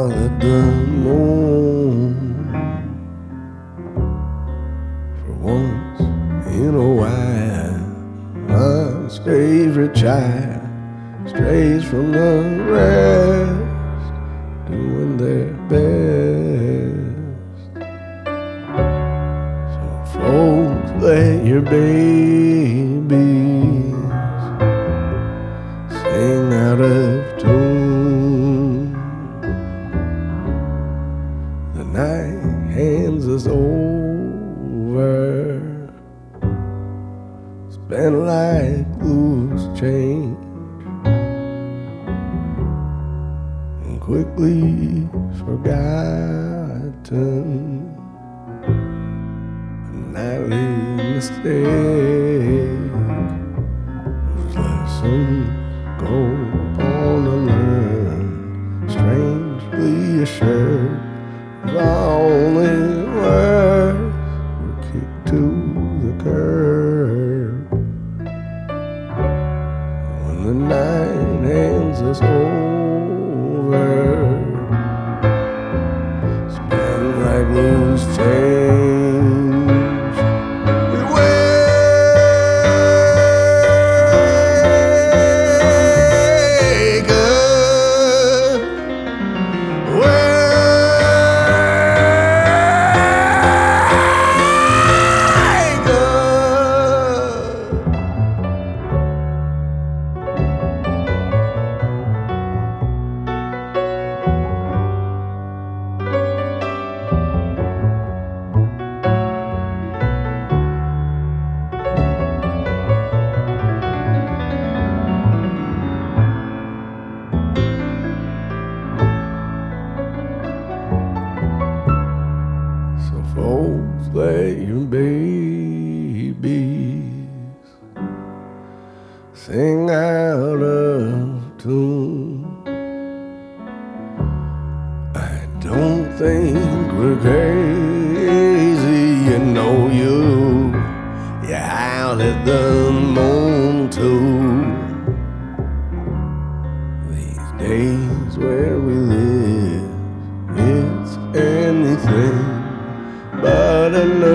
out at the moon for once in a while. My favorite child strays from the rest, doing their best. So folks, let your babies sing out of tune. The night hands us over, spent like loose change, and quickly forgotten. A nightly mistake whose lessons go on to learn, strangely assured the only words were kicked to the curb. When the night hands us over, spin like loose change, we wake up, wake up. So folks, let your babies sing out of tune. I don't think we're crazy, you know you're out at the moon too. These days where we live, it's anything but enough.